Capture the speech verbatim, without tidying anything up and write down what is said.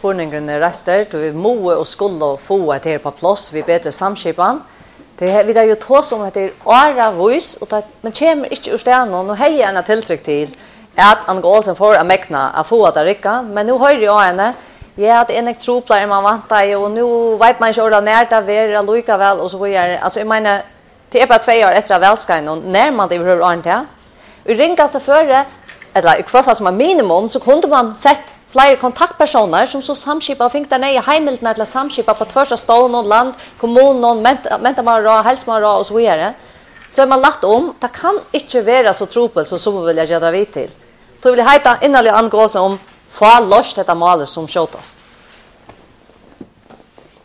spurningen rester, då vi må och skulle få ett här på plats vid bättre samskipan. Det vi där ju tås om att det är åra voice och att men kommer inte ur stenen och heja en tilltryck till att han går alltså för att mäkna att få att rycka, men nu hör jag henne. Ja, det är en troplar man vantar och nu vet man inte ordet när det är lika väl och så vidare. Alltså jag menar det är bara två år efter välskain och när man det behöver ordentligt. Vi ringer så före eller i alla fall som minimum så kunde man sett flera kontaktpersoner som så samskipa och fick där nere i hemmelten till samskipa på tvärs av stad och land, kommun och mentar man ra, hälsman ra och så vidare. Så är man lagt om, det kan inte vara så tropel så så vill jag göra vid till. Då vill jag heta innerlig angåelse om få loss detta målet som skjutast.